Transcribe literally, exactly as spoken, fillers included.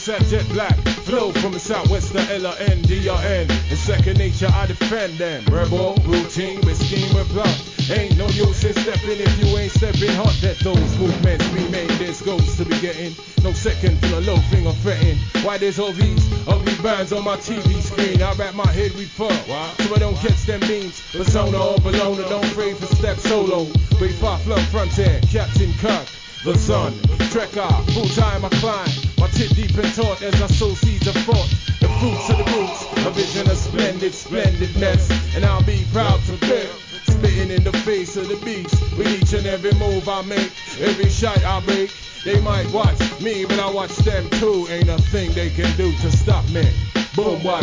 at jet black. Flow from the southwest to L N D R N. In second nature, I defend them. Rebel, routine, with scheme, with plot. Ain't no use in stepping if you ain't stepping hot. That those movements we made, there's goals to be getting. No second for the low finger fretting. Why there's all these ugly bands on my T V screen? I wrap my head with fur, so I don't catch them means. Persona or Bologna, don't afraid for step solo. Way far flung frontier, Captain Kirk. The sun, trekker, full time I climb. My tit deep and taut as I sow seeds of thought. The fruits of the roots, a vision of splendid, splendidness. And I'll be proud to bear, spitting in the face of the beast. With each and every move I make, every shot I make. They might watch me, but I watch them too. Ain't a thing they can do to stop me. Boom, watch.